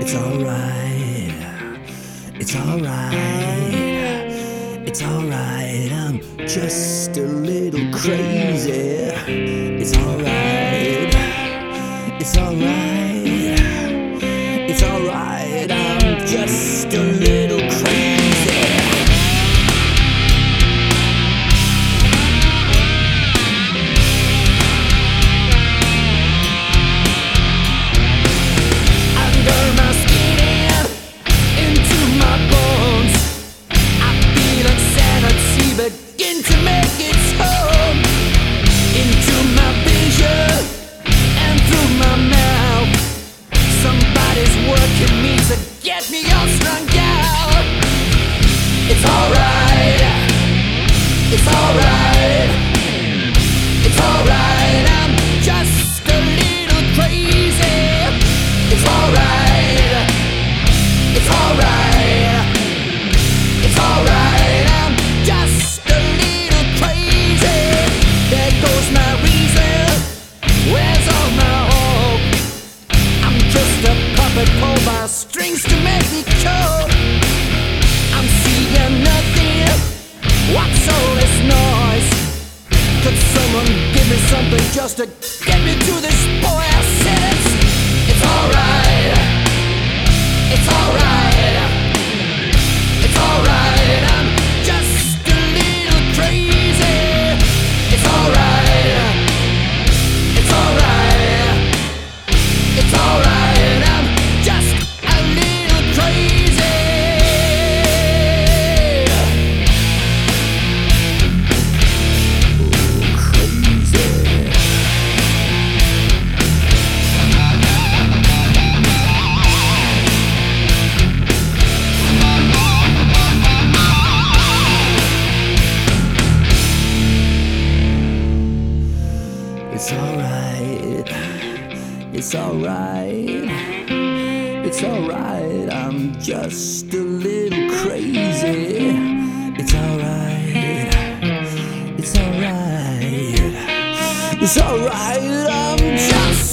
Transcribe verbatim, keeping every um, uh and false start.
It's alright, it's alright, it's alright, I'm just a little crazy. It's alright, it's alright, it's alright, I'm just a little crazy. Begin to make its home into my vision and through my mouth. Somebody's working me to get me all strung out. It's alright, it's alright, it's alright, I'm just a little crazy. It's alright, it's alright, it's alright, I'm just a little crazy. There goes my reason, where's all my hope? I'm just a puppet pulled by strings to make me cope. I'm seeing nothing, what's all this noise? Could someone give me something just to get me through this? Boy, I said it's, it's alright, it's alright, it's alright, I'm just a little crazy. It's alright, it's alright, it's alright, I'm just a little crazy. Oh, crazy. It's alright, it's alright, it's alright, I'm just a little crazy. It's alright, it's alright, it's alright, I'm just